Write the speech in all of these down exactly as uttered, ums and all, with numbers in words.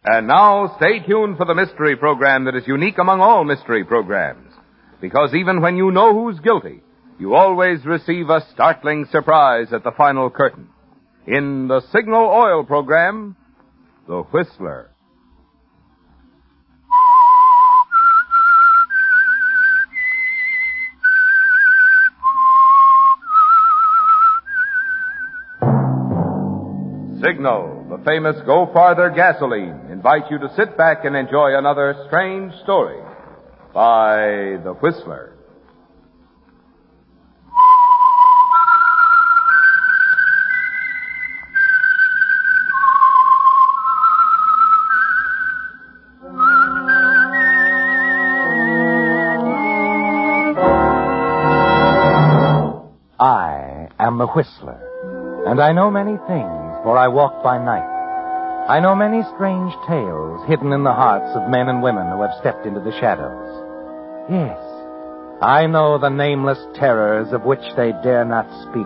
And now, stay tuned for the mystery program that is unique among all mystery programs. Because even when you know who's guilty, you always receive a startling surprise at the final curtain. In the Signal Oil program, The Whistler. Signal, the famous Go Farther gasoline, invites you to sit back and enjoy another strange story by The Whistler. I am the Whistler, and I know many things. For I walk by night. I know many strange tales hidden in the hearts of men and women who have stepped into the shadows. Yes, I know the nameless terrors of which they dare not speak.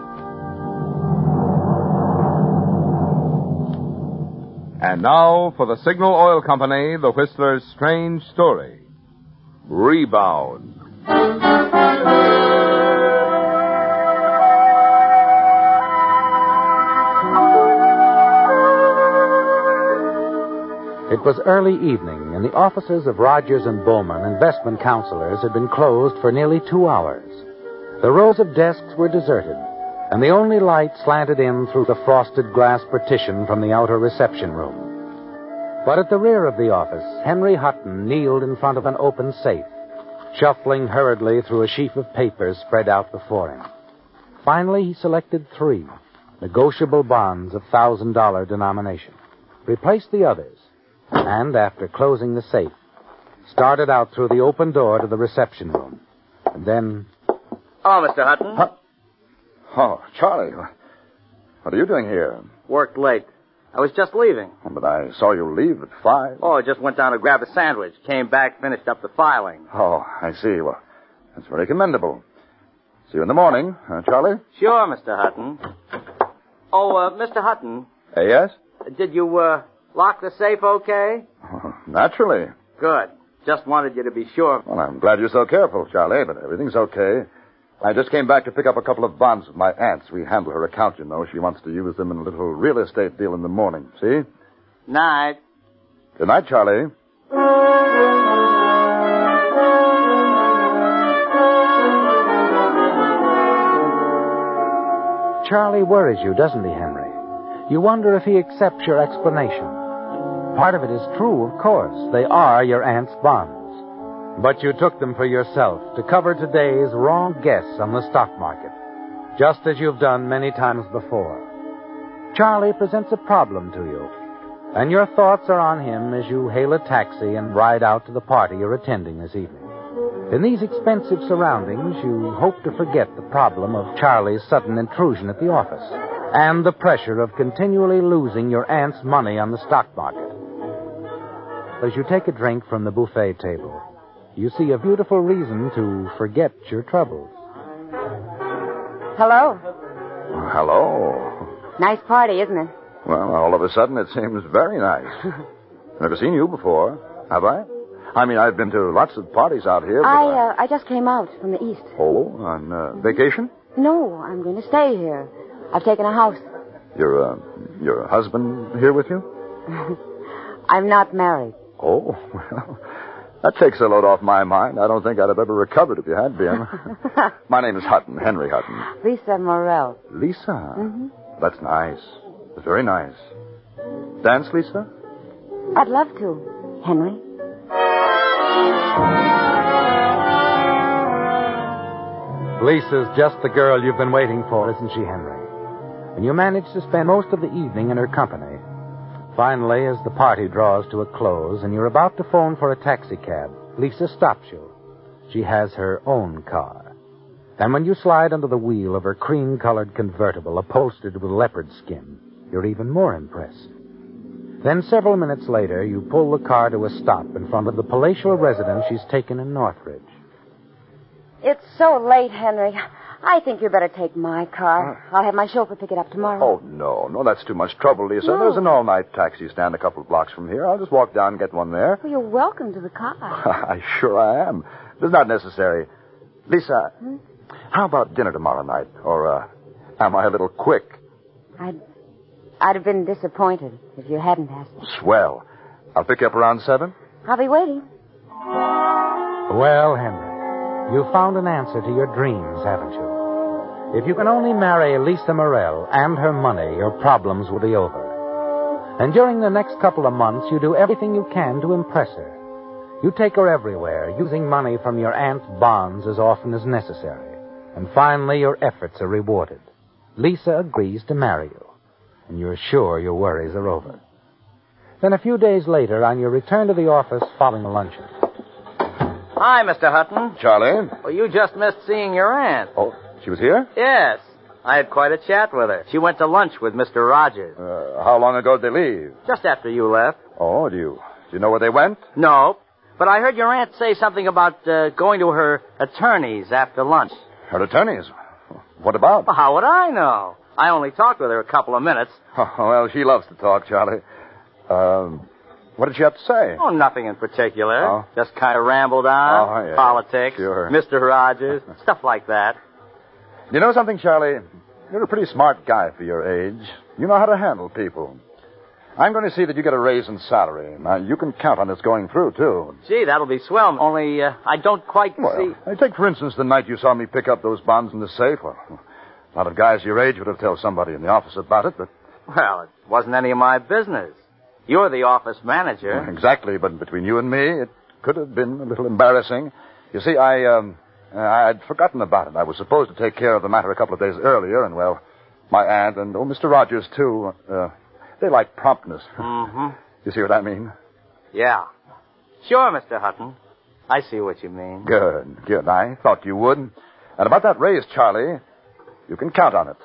And now, for the Signal Oil Company, The Whistler's strange story, Rebound. It was early evening, and the offices of Rogers and Bowman, investment counselors, had been closed for nearly two hours. The rows of desks were deserted, and the only light slanted in through the frosted glass partition from the outer reception room. But at the rear of the office, Henry Hutton kneeled in front of an open safe, shuffling hurriedly through a sheaf of papers spread out before him. Finally, he selected three, negotiable bonds of one thousand dollars denomination, replaced the others, and, after closing the safe, started out through the open door to the reception room. And then... Oh, Mister Hutton. Huh? Oh, Charlie, what are you doing here? Worked late. I was just leaving. Oh, but I saw you leave at five. Oh, I just went down to grab a sandwich. Came back, finished up the filing. Oh, I see. Well, that's very commendable. See you in the morning, huh, Charlie? Sure, Mister Hutton. Oh, uh, Mister Hutton. Uh, yes? Did you, uh... lock the safe okay? Oh, naturally. Good. Just wanted you to be sure. Well, I'm glad you're so careful, Charlie, but everything's okay. I just came back to pick up a couple of bonds with my aunt's. We handle her account, you know. She wants to use them in a little real estate deal in the morning. See? Night. Good night, Charlie. Charlie worries you, doesn't he, Henry? You wonder if he accepts your explanation. Part of it is true, of course. They are your aunt's bonds. But you took them for yourself to cover today's wrong guess on the stock market, just as you've done many times before. Charlie presents a problem to you, and your thoughts are on him as you hail a taxi and ride out to the party you're attending this evening. In these expensive surroundings, you hope to forget the problem of Charlie's sudden intrusion at the office and the pressure of continually losing your aunt's money on the stock market. As you take a drink from the buffet table, you see a beautiful reason to forget your troubles. Hello. Hello. Nice party, isn't it? Well, all of a sudden it seems very nice. Never seen you before, have I? I mean, I've been to lots of parties out here, but I, I... uh, I just came out from the east. Oh, on uh, vacation? No, I'm going to stay here. I've taken a house. Your, uh, your husband here with you? I'm not married. Oh, well, that takes a load off my mind. I don't think I'd have ever recovered if you had been. My name is Hutton, Henry Hutton. Lisa Morrell. Lisa? Mm-hmm. That's nice. That's very nice. Dance, Lisa? I'd love to, Henry. Lisa's just the girl you've been waiting for, isn't she, Henry? And you manage to spend most of the evening in her company. Finally, as the party draws to a close and you're about to phone for a taxicab, Lisa stops you. She has her own car. And when you slide under the wheel of her cream-colored convertible upholstered with leopard skin, you're even more impressed. Then several minutes later, you pull the car to a stop in front of the palatial residence she's taken in Northridge. It's so late, Henry. I think you better take my car. Uh, I'll have my chauffeur pick it up tomorrow. Oh, no. No, that's too much trouble, Lisa. No. There's an all-night taxi stand a couple of blocks from here. I'll just walk down and get one there. Well, you're welcome to the car. I sure I am. It's not necessary. Lisa, hmm? How about dinner tomorrow night? Or, uh, am I a little quick? I'd, I'd have been disappointed if you hadn't asked me. Swell. I'll pick you up around seven. I'll be waiting. Well, Henry, you found an answer to your dreams, haven't you? If you can only marry Lisa Morrell and her money, your problems will be over. And during the next couple of months, you do everything you can to impress her. You take her everywhere, using money from your aunt's bonds as often as necessary. And finally, your efforts are rewarded. Lisa agrees to marry you, and you're sure your worries are over. Then a few days later, on your return to the office following luncheon. Hi, Mister Hutton. Charlie? Well, you just missed seeing your aunt. Oh, she was here? Yes. I had quite a chat with her. She went to lunch with Mister Rogers. Uh, how long ago did they leave? Just after you left. Oh, do you, do you know where they went? No. But I heard your aunt say something about uh, going to her attorney's after lunch. Her attorney's? What about? Well, how would I know? I only talked with her a couple of minutes. Oh, well, she loves to talk, Charlie. Um, what did she have to say? Oh, nothing in particular. Oh? Just kind of rambled on. Oh, yeah. Politics. Sure. Mister Rogers. Stuff like that. You know something, Charlie? You're a pretty smart guy for your age. You know how to handle people. I'm going to see that you get a raise in salary. Now, you can count on this going through, too. Gee, that'll be swell. Only uh, I don't quite well, see... I take, for instance, the night you saw me pick up those bonds in the safe. Well, a lot of guys your age would have told somebody in the office about it, but... Well, it wasn't any of my business. You're the office manager. Well, exactly, but between you and me, it could have been a little embarrassing. You see, I, um, I'd forgotten about it. I was supposed to take care of the matter a couple of days earlier, and, well, my aunt and, oh, Mister Rogers, too, uh... they like promptness. Mm-hmm. You see what I mean? Yeah. Sure, Mister Hutton. I see what you mean. Good, good. I thought you would. And about that raise, Charlie, you can count on it.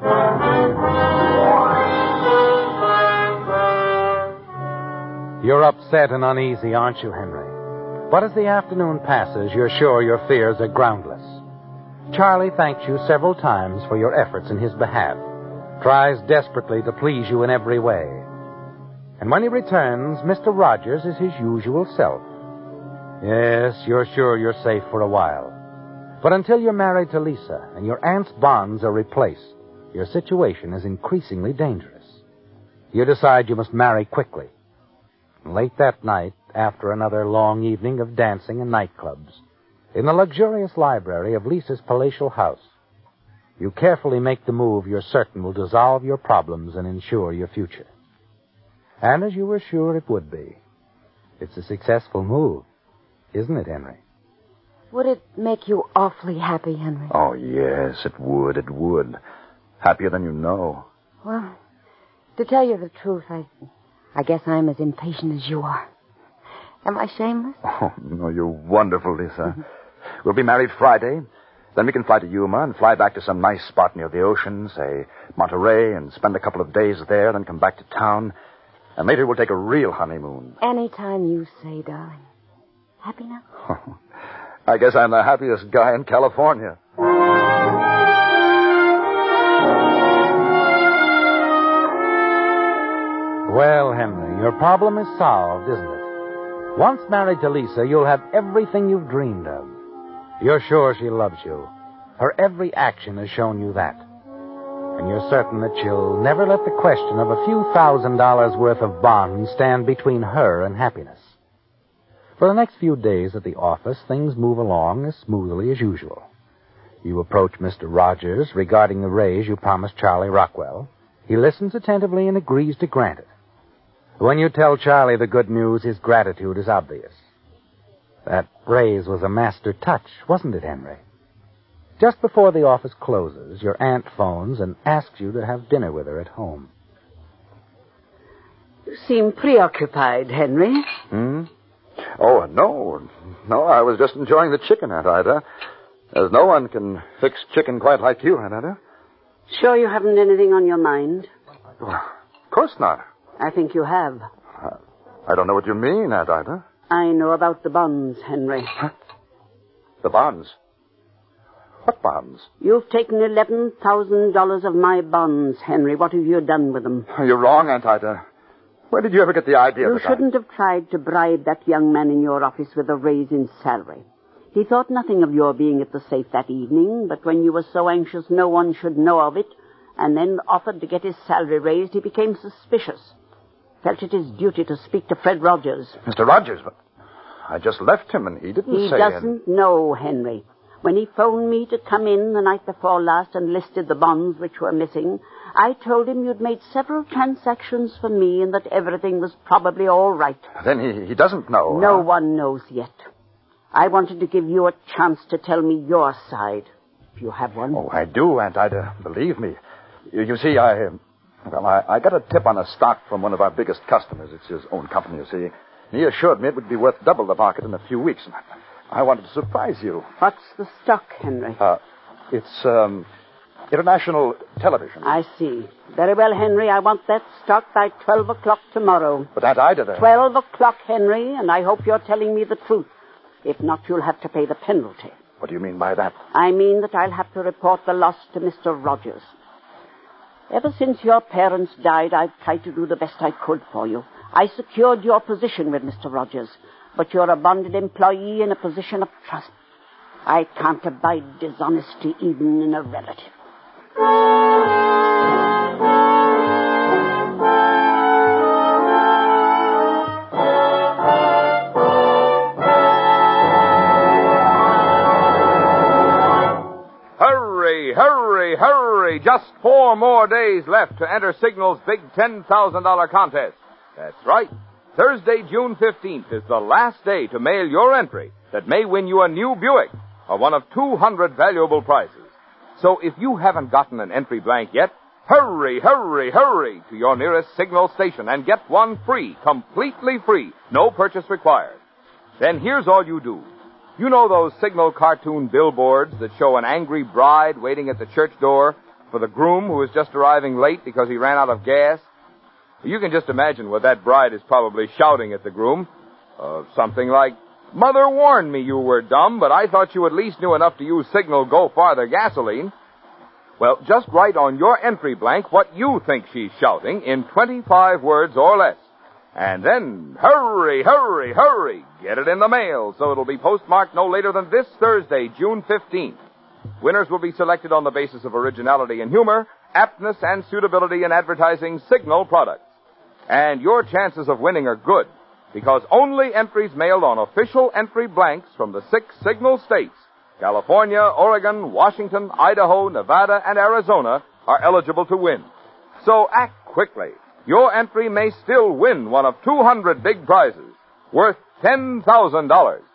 You're upset and uneasy, aren't you, Henry? But as the afternoon passes, you're sure your fears are groundless. Charlie thanks you several times for your efforts in his behalf, tries desperately to please you in every way. And when he returns, Mister Rogers is his usual self. Yes, you're sure you're safe for a while. But until you're married to Lisa and your aunt's bonds are replaced, your situation is increasingly dangerous. You decide you must marry quickly. Late that night, after another long evening of dancing and nightclubs, in the luxurious library of Lisa's palatial house, you carefully make the move you're certain will dissolve your problems and ensure your future. And as you were sure it would be, it's a successful move, isn't it, Henry? Would it make you awfully happy, Henry? Oh, yes, it would, it would. Happier than you know. Well, to tell you the truth, I, I guess I'm as impatient as you are. Am I shameless? Oh, no, you're wonderful, Lisa. We'll be married Friday. Then we can fly to Yuma and fly back to some nice spot near the ocean, say Monterey, and spend a couple of days there, then come back to town. And later we'll take a real honeymoon. Anytime you say, darling. Happy now? Oh, I guess I'm the happiest guy in California. Well, Henry, your problem is solved, isn't it? Once married to Lisa, you'll have everything you've dreamed of. You're sure she loves you. Her every action has shown you that. And you're certain that she'll never let the question of a few thousand dollars worth of bonds stand between her and happiness. For the next few days at the office, things move along as smoothly as usual. You approach Mister Rogers regarding the raise you promised Charlie Rockwell. He listens attentively and agrees to grant it. When you tell Charlie the good news, his gratitude is obvious. That raise was a master touch, wasn't it, Henry? Just before the office closes, your aunt phones and asks you to have dinner with her at home. You seem preoccupied, Henry. Hmm? Oh, no. No, I was just enjoying the chicken, Aunt Ida. As no one can fix chicken quite like you, Aunt Ida. Sure you haven't anything on your mind? Well, of course not. I think you have. Uh, I don't know what you mean, Aunt Ida. I know about the bonds, Henry. Huh? The bonds? What bonds? You've taken eleven thousand dollars of my bonds, Henry. What have you done with them? You're wrong, Aunt Ida. Where did you ever get the idea You that shouldn't have tried to bribe that young man in your office with a raise in salary. He thought nothing of your being at the safe that evening, but when you were so anxious no one should know of it, and then offered to get his salary raised, he became suspicious. Felt it his duty to speak to Fred Rogers. Mister Rogers, but I just left him and he didn't He say... doesn't know, Henry. When he phoned me to come in the night before last and listed the bonds which were missing, I told him you'd made several transactions for me and that everything was probably all right. Then he, he doesn't know. No huh? one knows yet. I wanted to give you a chance to tell me your side, if you have one. Oh, I do, Aunt Ida. Believe me. You, you see, I... Well, I, I got a tip on a stock from one of our biggest customers. It's his own company, you see. He assured me it would be worth double the market in a few weeks. I wanted to surprise you. What's the stock, Henry? Uh, it's, um, International Television. I see. Very well, Henry. I want that stock by twelve o'clock tomorrow. But Aunt Ida... The... Twelve o'clock, Henry, and I hope you're telling me the truth. If not, you'll have to pay the penalty. What do you mean by that? I mean that I'll have to report the loss to Mister Rogers. Ever since your parents died, I've tried to do the best I could for you. I secured your position with Mister Rogers, but you're a bonded employee in a position of trust. I can't abide dishonesty even in a relative. Hurry, hurry, hurry. Just four more days left to enter Signal's big ten thousand dollars contest. That's right. Thursday, June fifteenth is the last day to mail your entry that may win you a new Buick or one of two hundred valuable prizes. So if you haven't gotten an entry blank yet, hurry, hurry, hurry to your nearest Signal station and get one free, completely free, no purchase required. Then here's all you do. You know those Signal cartoon billboards that show an angry bride waiting at the church door for the groom who is just arriving late because he ran out of gas? You can just imagine what that bride is probably shouting at the groom. Uh, something like, "Mother warned me you were dumb, but I thought you at least knew enough to use Signal Go Farther gasoline." Well, just write on your entry blank what you think she's shouting in twenty-five words or less. And then, hurry, hurry, hurry, get it in the mail so it'll be postmarked no later than this Thursday, June fifteenth. Winners will be selected on the basis of originality and humor, aptness and suitability in advertising Signal products. And your chances of winning are good, because only entries mailed on official entry blanks from the six Signal states, California, Oregon, Washington, Idaho, Nevada, and Arizona, are eligible to win. So act quickly. Your entry may still win one of two hundred big prizes, worth ten thousand dollars.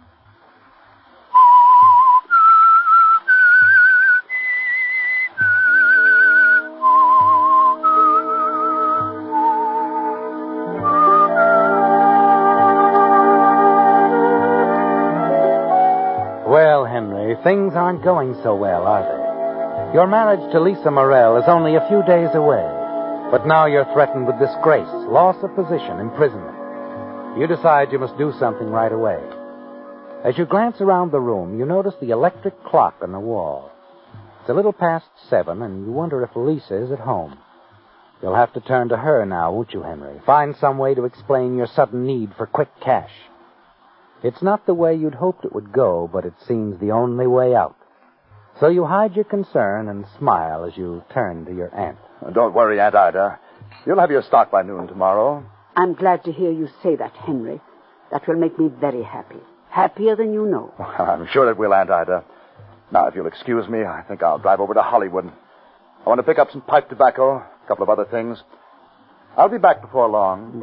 Well, Henry, things aren't going so well, are they? Your marriage to Lisa Morrell is only a few days away. But now you're threatened with disgrace, loss of position, imprisonment. You decide you must do something right away. As you glance around the room, you notice the electric clock on the wall. It's a little past seven, and you wonder if Lisa is at home. You'll have to turn to her now, won't you, Henry? Find some way to explain your sudden need for quick cash. It's not the way you'd hoped it would go, but it seems the only way out. So you hide your concern and smile as you turn to your aunt. Don't worry, Aunt Ida. You'll have your stock by noon tomorrow. I'm glad to hear you say that, Henry. That will make me very happy. Happier than you know. Well, I'm sure it will, Aunt Ida. Now, if you'll excuse me, I think I'll drive over to Hollywood. I want to pick up some pipe tobacco, a couple of other things. I'll be back before long.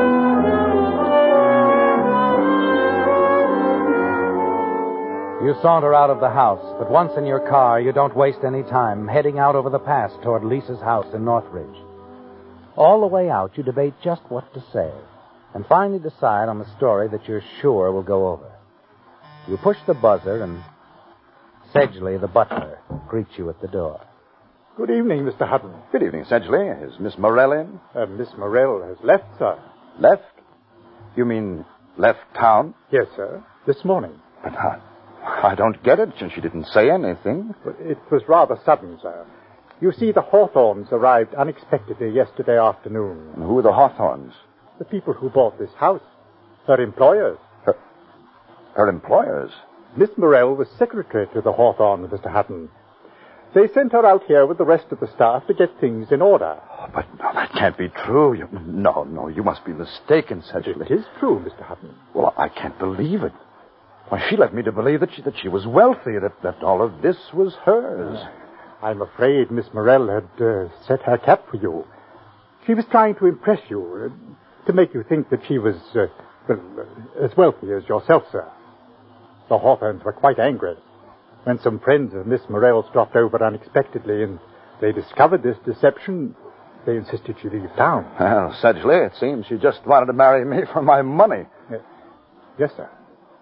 You saunter out of the house, but once in your car, you don't waste any time heading out over the pass toward Lisa's house in Northridge. All the way out, you debate just what to say, and finally decide on the story that you're sure will go over. You push the buzzer, and Sedgley, the butler, greets you at the door. Good evening, Mister Hutton. Good evening, Sedgley. Is Miss Morrell in? Uh, Miss Morrell has left, sir. Left? You mean left town? Yes, sir. This morning. But how, I don't get it. She didn't say anything. It was rather sudden, sir. You see, the Hawthorns arrived unexpectedly yesterday afternoon. And who are the Hawthorns? The people who bought this house. Her employers. Her, her employers? Miss Morell was secretary to the Hawthorns, Mister Hutton. They sent her out here with the rest of the staff to get things in order. Oh, but no, that can't be true. You, no, no, you must be mistaken, Sedgley. It is true, Mister Hutton. Well, I can't believe it. Why, she led me to believe that she, that she was wealthy, that, that all of this was hers. I'm afraid Miss Morell had uh, set her cap for you. She was trying to impress you, uh, to make you think that she was uh, well, uh, as wealthy as yourself, sir. The Hawthorns were quite angry when some friends of Miss Morell's dropped over unexpectedly and they discovered this deception. They insisted she leave town. Well, Sedgley, it seems she just wanted to marry me for my money. Uh, yes, sir.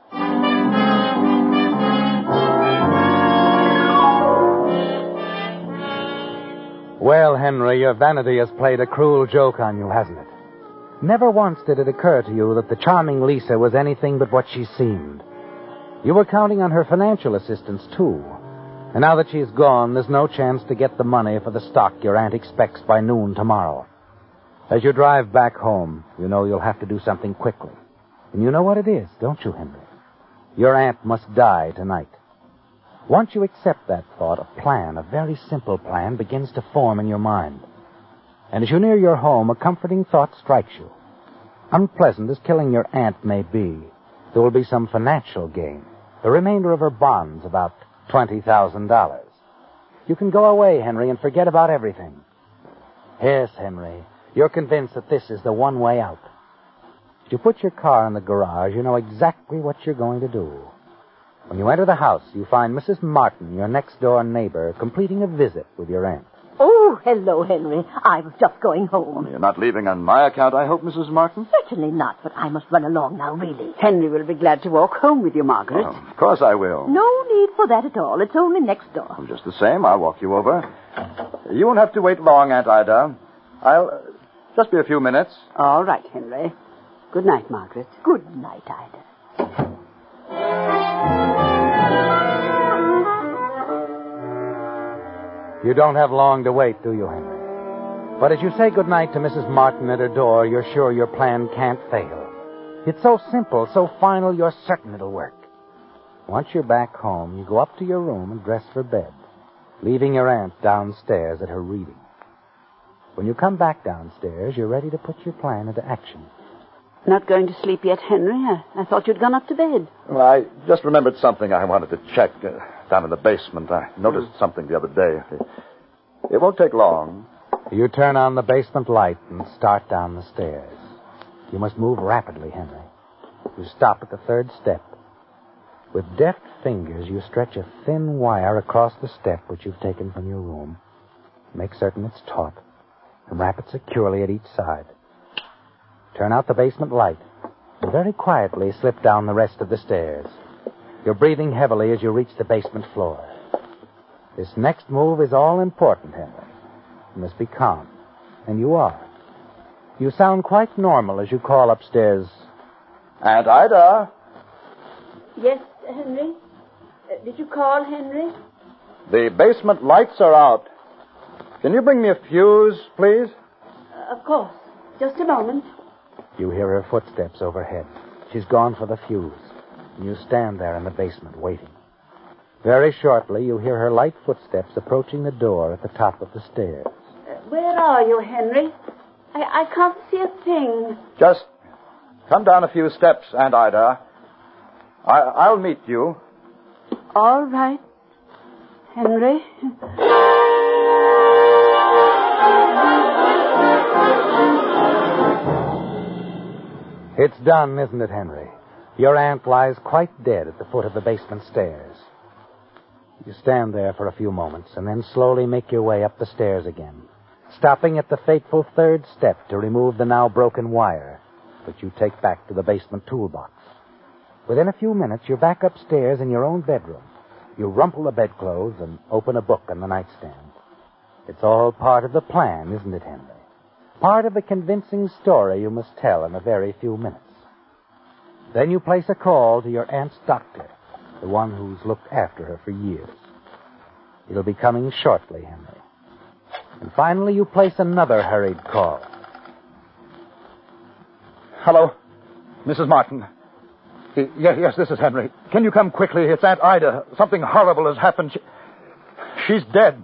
Well, Henry, your vanity has played a cruel joke on you, hasn't it? Never once did it occur to you that the charming Lisa was anything but what she seemed. You were counting on her financial assistance, too. And now that she's gone, there's no chance to get the money for the stock your aunt expects by noon tomorrow. As you drive back home, you know you'll have to do something quickly. And you know what it is, don't you, Henry? Your aunt must die tonight. Once you accept that thought, a plan, a very simple plan, begins to form in your mind. And as you near your home, a comforting thought strikes you. Unpleasant as killing your aunt may be, there will be some financial gain. The remainder of her bonds, about twenty thousand dollars. You can go away, Henry, and forget about everything. Yes, Henry, you're convinced that this is the one way out. If you put your car in the garage, you know exactly what you're going to do. When you enter the house, you find Missus Martin, your next-door neighbor, completing a visit with your aunt. Oh, hello, Henry. I was just going home. You're not leaving on my account, I hope, Missus Martin? Certainly not, but I must run along now, really. Henry will be glad to walk home with you, Margaret. Oh, of course I will. No need for that at all. It's only next door. Well, just the same, I'll walk you over. You won't have to wait long, Aunt Ida. I'll... Uh, just be a few minutes. All right, Henry. Good night, Margaret. Good night, Ida. You don't have long to wait, do you, Henry? But as you say goodnight to Missus Martin at her door, you're sure your plan can't fail. It's so simple, so final, you're certain it'll work. Once you're back home, you go up to your room and dress for bed, leaving your aunt downstairs at her reading. When you come back downstairs, you're ready to put your plan into action. Not going to sleep yet, Henry? I, I thought you'd gone up to bed. Well, I just remembered something I wanted to check uh, down in the basement. I noticed mm. something the other day. It, it won't take long. You turn on the basement light and start down the stairs. You must move rapidly, Henry. You stop at the third step. With deft fingers, you stretch a thin wire across the step which you've taken from your room. Make certain it's taut, and wrap it securely at each side. Turn out the basement light, and very quietly slip down the rest of the stairs. You're breathing heavily as you reach the basement floor. This next move is all important, Henry. You must be calm, and you are. You sound quite normal as you call upstairs. Aunt Ida? Yes, Henry? Uh, did you call, Henry? The basement lights are out. Can you bring me a fuse, please? Uh, of course. Just a moment. You hear her footsteps overhead. She's gone for the fuse. And you stand there in the basement waiting. Very shortly, you hear her light footsteps approaching the door at the top of the stairs. Uh, where are you, Henry? I, I can't see a thing. Just come down a few steps, Aunt Ida. I, I'll meet you. All right, Henry. It's done, isn't it, Henry? Your aunt lies quite dead at the foot of the basement stairs. You stand there for a few moments and then slowly make your way up the stairs again, stopping at the fateful third step to remove the now broken wire, which you take back to the basement toolbox. Within a few minutes, you're back upstairs in your own bedroom. You rumple the bedclothes and open a book on the nightstand. It's all part of the plan, isn't it, Henry? Part of the convincing story you must tell in a very few minutes. Then you place a call to your aunt's doctor, the one who's looked after her for years. It'll be coming shortly, Henry. And finally, you place another hurried call. Hello, Missus Martin. Yes, yes, this is Henry. Can you come quickly? It's Aunt Ida. Something horrible has happened. She... She's dead.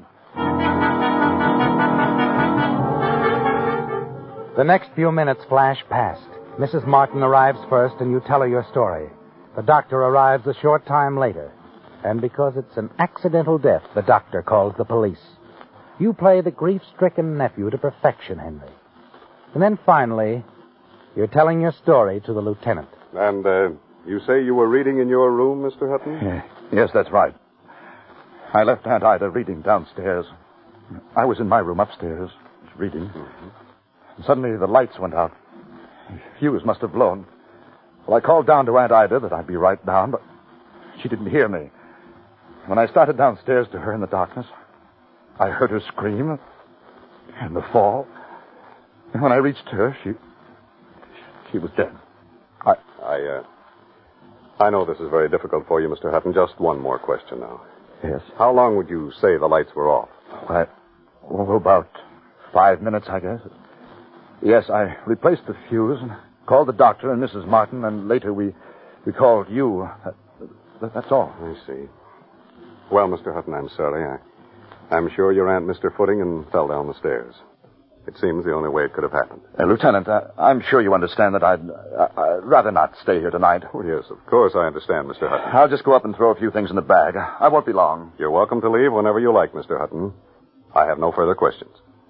The next few minutes flash past. Missus Martin arrives first, and you tell her your story. The doctor arrives a short time later. And because it's an accidental death, the doctor calls the police. You play the grief-stricken nephew to perfection, Henry. And then finally, you're telling your story to the lieutenant. And, uh, you say you were reading in your room, Mister Hutton? Yeah. Yes, that's right. I left Aunt Ida reading downstairs. I was in my room upstairs, reading. Mm-hmm. And suddenly the lights went out. The fuse must have blown. Well, I called down to Aunt Ida that I'd be right down, but she didn't hear me. When I started downstairs to her in the darkness, I heard her scream and the fall. And when I reached her, she she was dead. I I uh I know this is very difficult for you, Mister Hutton. Just one more question now. Yes. How long would you say the lights were off? I, oh, about five minutes, I guess. Yes, I replaced the fuse and called the doctor and Missus Martin, and later we, we called you. That, that's all. I see. Well, Mister Hutton, I'm sorry. I, I'm sure your aunt missed her footing and fell down the stairs. It seems the only way it could have happened. Uh, Lieutenant, uh, I'm sure you understand that I'd, uh, I'd rather not stay here tonight. Oh, yes, of course I understand, Mister Hutton. I'll just go up and throw a few things in the bag. I won't be long. You're welcome to leave whenever you like, Mister Hutton. I have no further questions.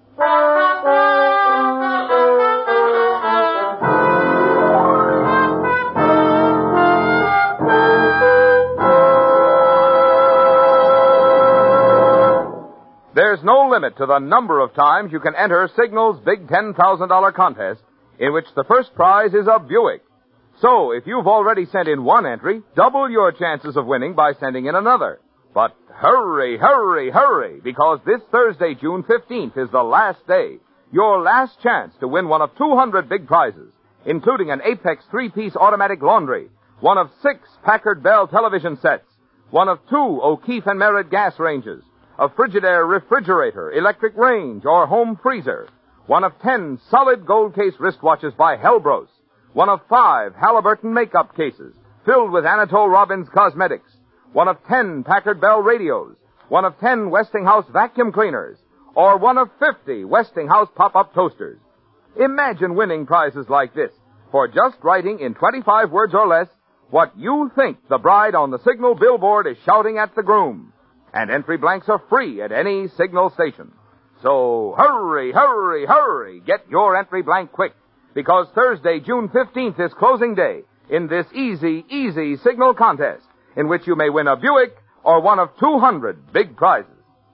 There's no limit to the number of times you can enter Signal's big ten thousand dollars contest, in which the first prize is a Buick. So, if you've already sent in one entry, double your chances of winning by sending in another. But hurry, hurry, hurry, because this Thursday, June fifteenth, is the last day. Your last chance to win one of two hundred big prizes, including an Apex three-piece automatic laundry, one of six Packard Bell television sets, one of two O'Keefe and Merritt gas ranges, a Frigidaire refrigerator, electric range, or home freezer, one of ten solid gold case wristwatches by Helbros, one of five Halliburton makeup cases filled with Anatole Robbins cosmetics, one of ten Packard Bell radios, one of ten Westinghouse vacuum cleaners, or one of fifty Westinghouse pop-up toasters. Imagine winning prizes like this for just writing in twenty-five words or less what you think the bride on the Signal billboard is shouting at the groom. And entry blanks are free at any Signal station. So hurry, hurry, hurry. Get your entry blank quick, because Thursday, June fifteenth is closing day in this easy, easy Signal contest, in which you may win a Buick or one of two hundred big prizes.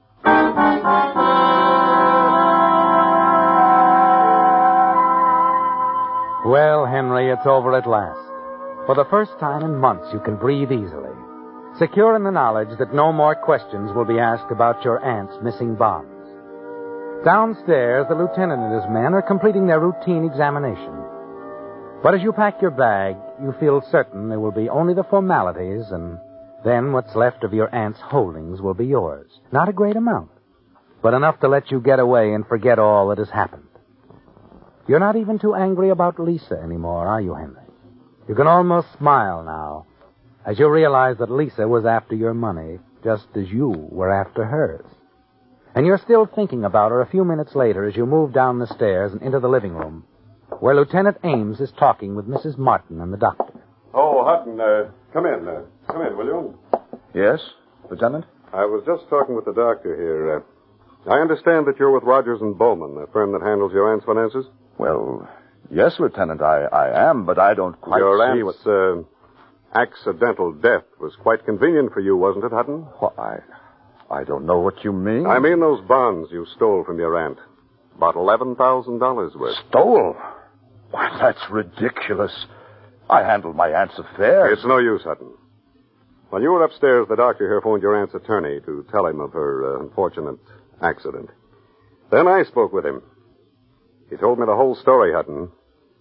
Well, Henry, it's over at last. For the first time in months, you can breathe easily, secure in the knowledge that no more questions will be asked about your aunt's missing bonds. Downstairs, the lieutenant and his men are completing their routine examination. But as you pack your bag, you feel certain there will be only the formalities, and then what's left of your aunt's holdings will be yours. Not a great amount, but enough to let you get away and forget all that has happened. You're not even too angry about Lisa anymore, are you, Henry? You can almost smile now, as you realize that Lisa was after your money, just as you were after hers. And you're still thinking about her a few minutes later as you move down the stairs and into the living room, where Lieutenant Ames is talking with Missus Martin and the doctor. Oh, Hutton, uh, come in. Uh, come in, will you? Yes, Lieutenant? I was just talking with the doctor here. Uh, I understand that you're with Rogers and Bowman, the firm that handles your aunt's finances. Well, yes, Lieutenant, I, I am, but I don't quite your see aunt's, what... uh, accidental death was quite convenient for you, wasn't it, Hutton? Well, I... I don't know what you mean. I mean those bonds you stole from your aunt. About eleven thousand dollars worth. Stole? Why, that's ridiculous. I handled my aunt's affairs. It's no use, Hutton. When you were upstairs, the doctor here phoned your aunt's attorney to tell him of her uh, unfortunate accident. Then I spoke with him. He told me the whole story, Hutton.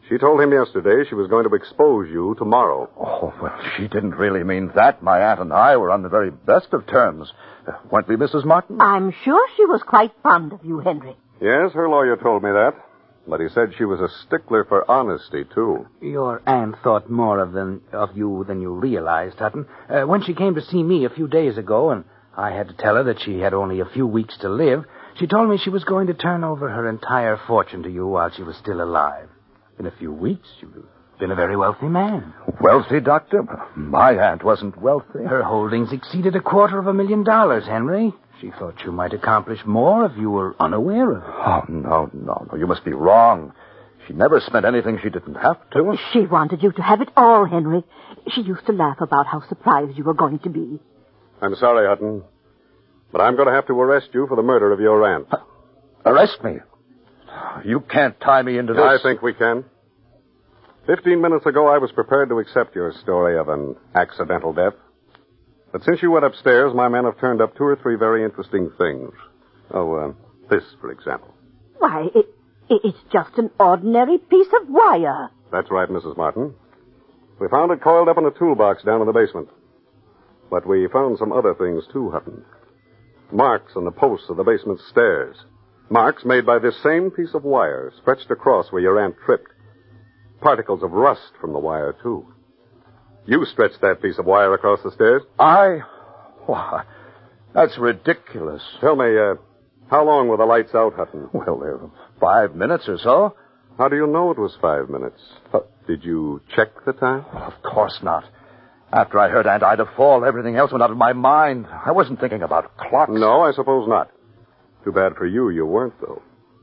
She told him yesterday she was going to expose you tomorrow. Oh, well, she didn't really mean that. My aunt and I were on the very best of terms. Uh, weren't we, Missus Martin? I'm sure she was quite fond of you, Henry. Yes, her lawyer told me that. But he said she was a stickler for honesty, too. Your aunt thought more of, than, of you than you realized, Hutton. Uh, when she came to see me a few days ago, and I had to tell her that she had only a few weeks to live, she told me she was going to turn over her entire fortune to you while she was still alive. In a few weeks, you would have been a very wealthy man. Wealthy, Doctor? My aunt wasn't wealthy. Her holdings exceeded a quarter of a million dollars, Henry. She thought you might accomplish more if you were unaware of it. Oh, no, no, no. You must be wrong. She never spent anything she didn't have to. She wanted you to have it all, Henry. She used to laugh about how surprised you were going to be. I'm sorry, Hutton, but I'm going to have to arrest you for the murder of your aunt. Uh, arrest me? You can't tie me into this. I think we can. Fifteen minutes ago, I was prepared to accept your story of an accidental death. But since you went upstairs, my men have turned up two or three very interesting things. Oh, uh, this, for example. Why, it, it's just an ordinary piece of wire. That's right, Missus Martin. We found it coiled up in a toolbox down in the basement. But we found some other things, too, Hutton. Marks on the posts of the basement stairs. Marks made by this same piece of wire, stretched across where your aunt tripped. Particles of rust from the wire, too. You stretched that piece of wire across the stairs? I? Why, that's ridiculous. Tell me, uh, how long were the lights out, Hutton? Well, they were five minutes or so. How do you know it was five minutes? Uh, Did you check the time? Well, of course not. After I heard Aunt Ida fall, everything else went out of my mind. I wasn't thinking about clocks. No, I suppose not. Too bad for you, you weren't, though.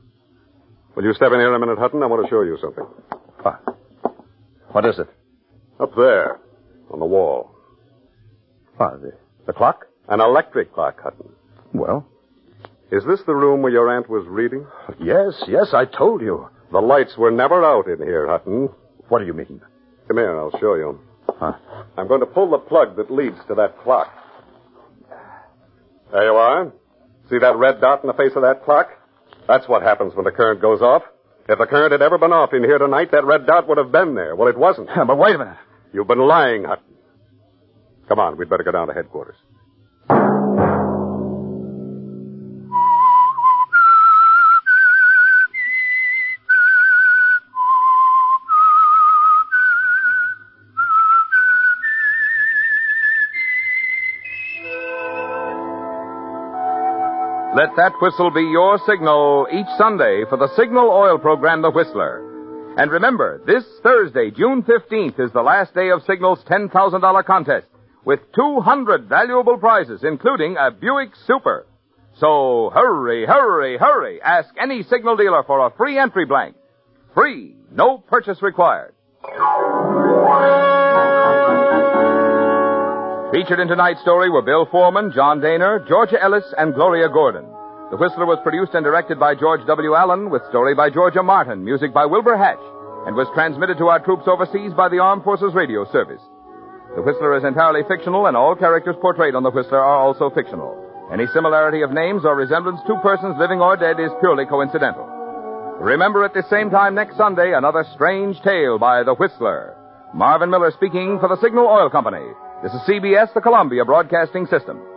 Will you step in here a minute, Hutton? I want to show you something. What? What is it? Up there, on the wall. What, the, the clock? An electric clock, Hutton. Well? Is this the room where your aunt was reading? Yes, yes, I told you. The lights were never out in here, Hutton. What do you mean? Come here, I'll show you. Huh? I'm going to pull the plug that leads to that clock. There you are. See that red dot in the face of that clock? That's what happens when the current goes off. If the current had ever been off in here tonight, that red dot would have been there. Well, it wasn't. But wait a minute. You've been lying, Hutton. Come on, we'd better go down to headquarters. Let that whistle be your signal each Sunday for the Signal Oil program, The Whistler. And remember, this Thursday, June fifteenth, is the last day of Signal's ten thousand dollars contest with two hundred valuable prizes, including a Buick Super. So hurry, hurry, hurry. Ask any Signal dealer for a free entry blank. Free, no purchase required. Featured in tonight's story were Bill Foreman, John Daner, Georgia Ellis, and Gloria Gordon. The Whistler was produced and directed by George W. Allen, with story by Georgia Martin, music by Wilbur Hatch, and was transmitted to our troops overseas by the Armed Forces Radio Service. The Whistler is entirely fictional, and all characters portrayed on The Whistler are also fictional. Any similarity of names or resemblance to persons living or dead is purely coincidental. Remember at the same time next Sunday, another strange tale by The Whistler. Marvin Miller speaking for the Signal Oil Company. This is C B S, the Columbia Broadcasting System.